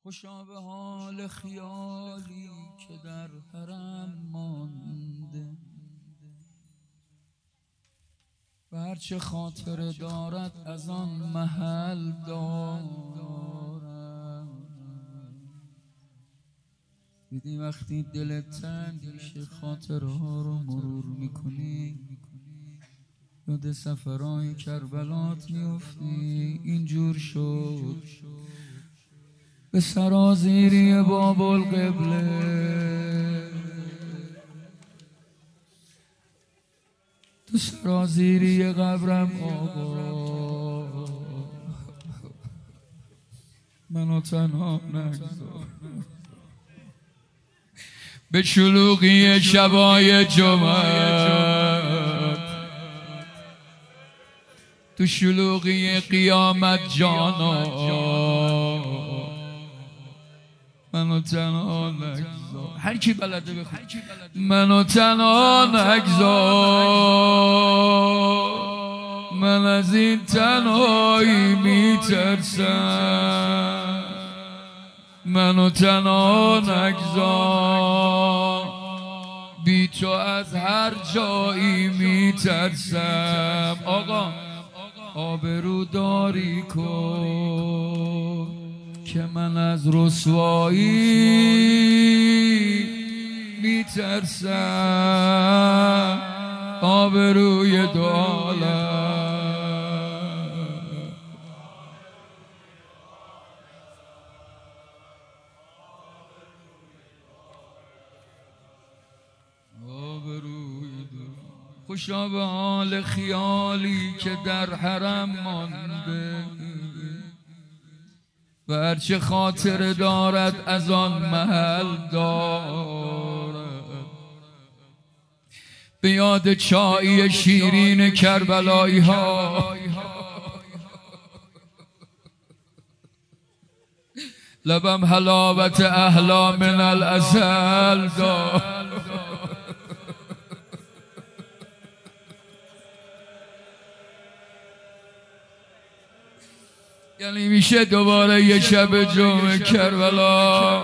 خوشا به حال خیالی که در حرم مانده و هرچه خاطر دارد از آن محل دارد. دیدی وقتی دلت تنگ میشه خاطرها رو مرور میکنی، یاد سفرهای کربلات میفتی. اینجور شد به سرازیری باب القبله، تو سرازیری قبرم آقا منو تنها نگذار. به شلوغی شبای جمعه، تو شلوغی قیامت جانا منو تنها نگذار. هر کی بلده بخون منو تنها نگذار، من از این تنهایی میترسم. منو تنها نگذار، بی تو از هر جایی میترسم. آقا آبرو داری کن که من از رسوایی میترسم. آبروی دو عالم، آبروی دو. خوشا به حال خیالی که در حرم مانده و هرچه خاطر دارد از آن محل دارد. به یاد چای شیرین کربلایی ها، لبم حلاوت احلا من العسل دارد. یعنی میشه دوباره یه شب جمعه کربلا.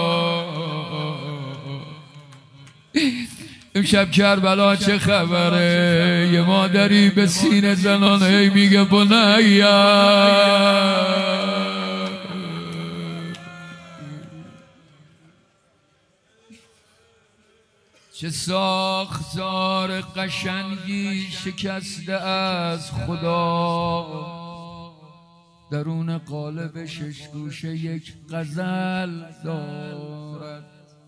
امشب کربلا چه خبره؟ یه مادری به سینه زنان هی میگه بنیا چه ساختار قشنگی شکسته از خدا، درون قالب شش گوشه یک غزل دارد.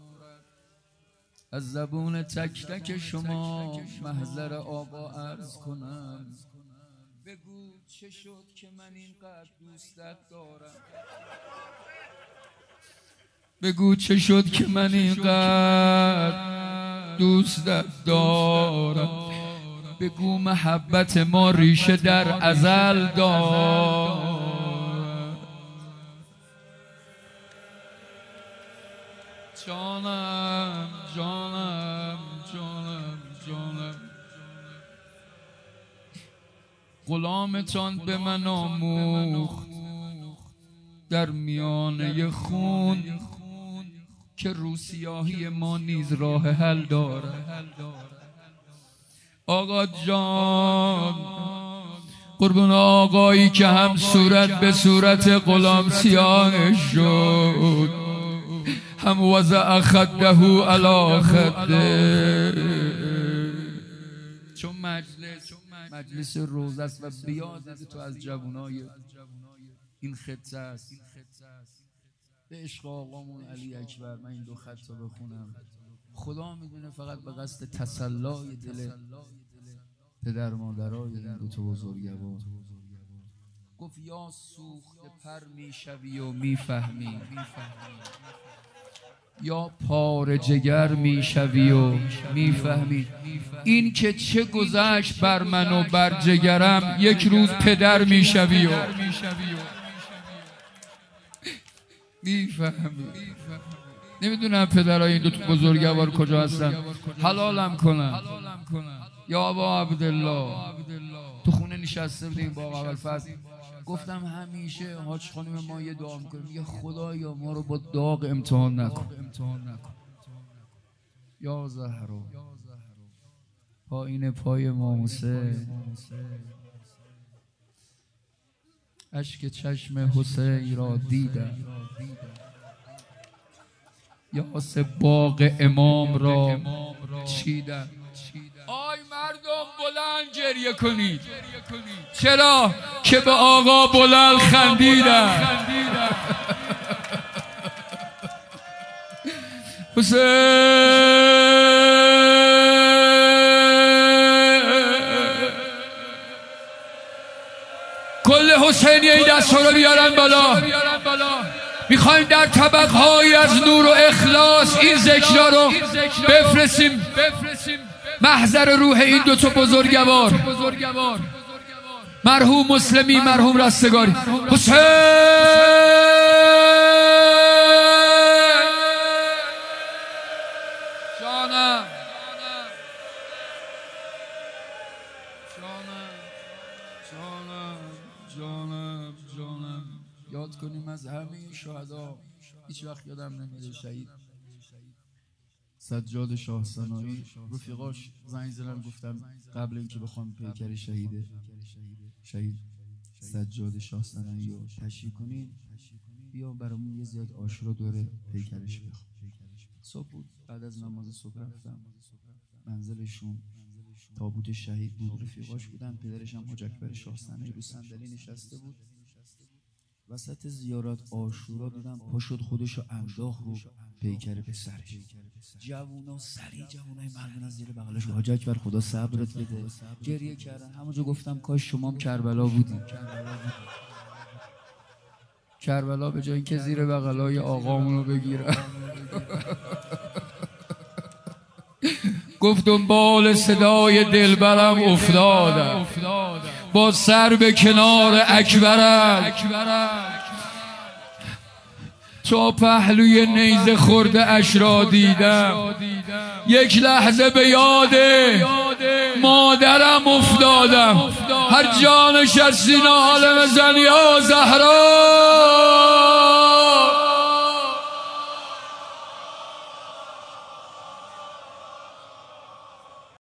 از زبون تک تک شما محضر آقا عرض کنم، بگو چه شد که من اینقدر دوستت دارم. بگو چه شد که من اینقدر دوستت دارم. بگو محبت ما ریشه در ازل دارد. جانم جانم جانم جانم، غلامتان به من آموخت در میانه خون که روسیاهی ما نیز راه حل دارد. آقا جان قربون آقایی که هم صورت به صورت غلام سیاه شد، هم وضع خده علی خده. چون مجلس روزه است و بیاد تو از جوانای این خطه است. به عشق آقامون علی اکبر من این دو خط رو بخونم. خدا میدونه فقط به قصد تسلای دل پدر مادرای این دو تا بزرگوار. گفت یا سوخته پر میشوی و میفهمی، یا پاره جگر میشوی و میفهمی. این که چه گذشت بر من و بر جگرم، یک روز پدر میشوی و میفهمی. نمیدونم پدرای این دو تا بزرگوار کجا هستن، حلالم کنن. یا ابا عبدالله تو خونه نشسته بودیم با اول فصل، گفتم همیشه حاج خانم ما یه دعا میکنیم، میگه خدایا ما رو با داغ امتحان نکن. یا زهرا پایین پای ما حسین، اشک چشم حسین را دیدم، یاس باغ امام را چیدم. آی مردم بلند گریه کنید، چرا که به آقا بلند خندیدم. حسین کل حسینی این دست رو بیارن بالا. میخوایم در طبقهایی از نور و اخلاص این ذکرها رو بفرستیم محضر روح این دوتا بزرگوار، مرحوم مسلمی، مرحوم رستگاری. حسین جانم، جانم، جانم. یاد کنیم از همه شهدا، هیچ وقت یادم نمیره شهید سجاد شاه سنایی. رفیقاش زنگ زدن گفتم قبل اینکه بخوام پیکر شهید سجاد شاه سنایی رو تشییع کنیم، بیا برامون یه زیاد عاشورا دوره پیکرش بخون. صبح بود، بعد از نماز صبح رفتم منزلشون، تابوت شهید بود، رفیقاش بودن، پدرش هم حاج اکبر شاه سنایی رو صندلی نشسته بود. وسط زیارت عاشورا دیدم پا شد خودشو انداخت رو پیکر به سرش. جوونا سری جوونای مردم از زیر بغلش حاج اکبر خدا صبرت بده گریه کردن. همونجا گفتم کاش شمام کربلا بودیم. کربلا به جای اینکه زیر بغلای آقامون رو بگیرم گفتم بال صدای دلبرم افتادم، با سر به کنار اکبرم، تا پهلوی نیزه خورده اش را دیدم، یک لحظه به یاد مادرم افتادم. هر جا نشستی ناله بزن یا زهرا.